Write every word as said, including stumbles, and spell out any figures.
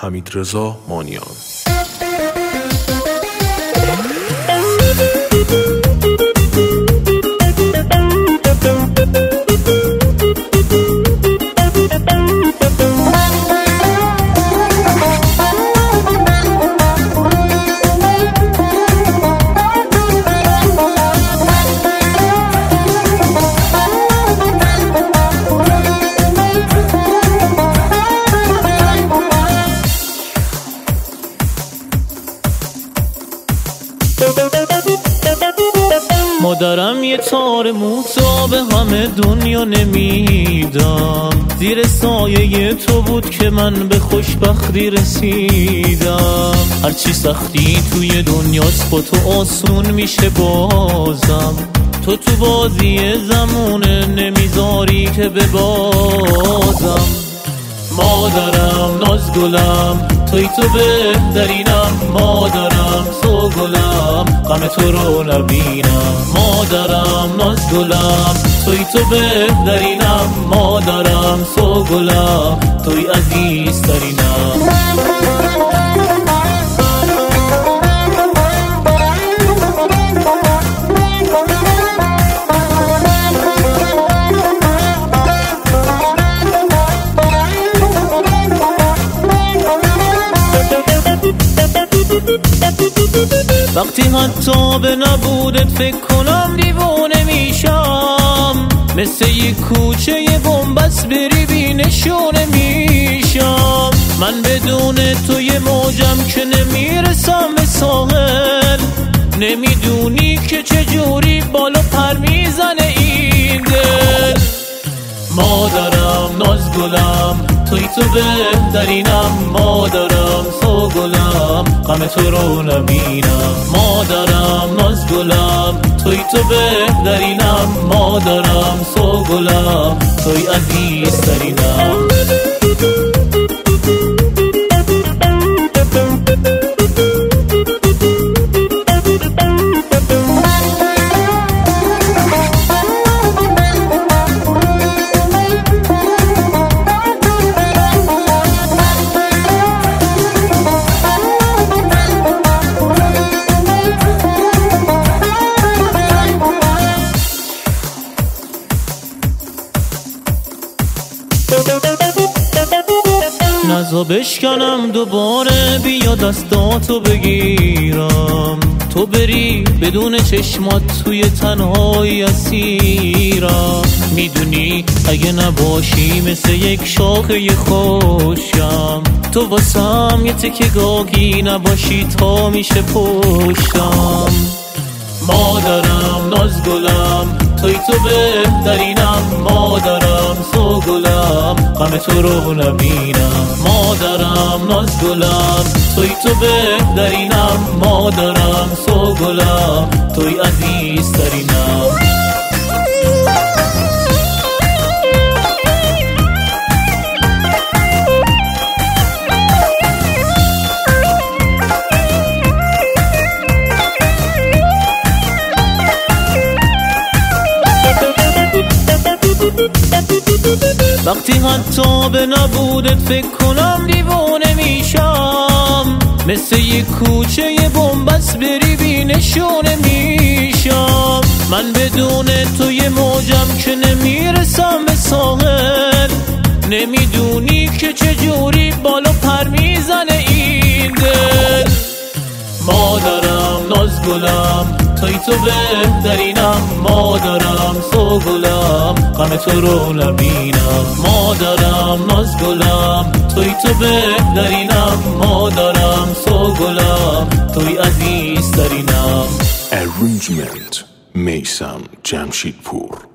حمیدرضا مانیان. مادرم یه تار موتا به همه دنیا نمیدم، زیر سایه تو بود که من به خوشبختی رسیدم. هرچی سختی توی دنیاست با تو آسون میشه بازم، تو تو بازی زمونه نمیذاری که ببازم. مادرم نازگلم توی تو بهترینم، مادرم سوگلم غم تو رو نبینم. مادرم نازگلم توی تو بهترینم، مادرم سوگلم توی عزیزترینم. وقتی حتی به نبودت فکر کنم دیوانه میشم، مثل یک کوچه بنبست بری بی نشونه میشم. من بدون توی موجم که نمیرسم به ساحل، نمیدونی که چجوری بالا پر میزنه این دل. مادرم نازگلم توی تو بهترینم، مادرم سوگلم غم تو رو نبینم. مادرم نازگلم توی تو بهترینم، مادرم سوگلم توی عزیزترینم. نزا بشکنم دوباره بیا دستاتو بگیرم، تو بری بدون چشمات توی تنهایی اسیرم. میدونی اگه نباشی مثل یک شاخه خوشم، تو واسم یه تکه گاگی نباشی تا میشه پشتم. مادرم نازگلم توی تو بهترینم، مادرم سوگلم غم تو رو نبینم. مادرم نازگلم توی تو بهترینم، مادرم سوگلم توی عزیزترینم. وقتی حتی به نبودت فکر کنم دیوانه میشم، مثل یک کوچه بنبست بری بی نشونه میشم. من بدون توی موجم که نمیرسم به ساحل، نمیدونی که چجوری بالا پر میزنه این دل. مادرم نازگلم توی تو بهترینم، مادرم سوگلم غم تو رو نبینم. مادرم نازگلم توی تو بهترینم، مادرم سوگلم توی عزیزترینم. Arrangement میثم جمشیدپور.